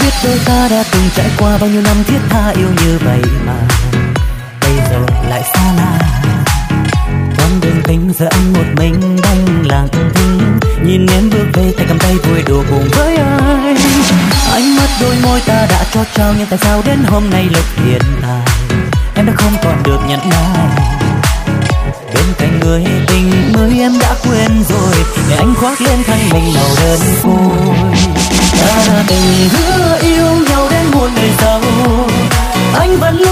biết đôi ta đã từng trải qua bao nhiêu năm thiết tha yêu như vậy mà bây giờ lại xa lạ. Con đường tình giờ anh một mình đang lặng thinh, nhìn em bước về tay cầm tay vui đùa cùng với anh. Ánh mắt đôi môi ta đã cho trao, nhưng tại sao đến hôm nay lúc hiện tại em đã không còn được nhận ai. Bên cạnh người tình mới em đã quên rồi, để anh khoác lên thân mình màu đơn côi. Ta đã từng hứa yêu nhau đến muôn đời sau, anh vẫn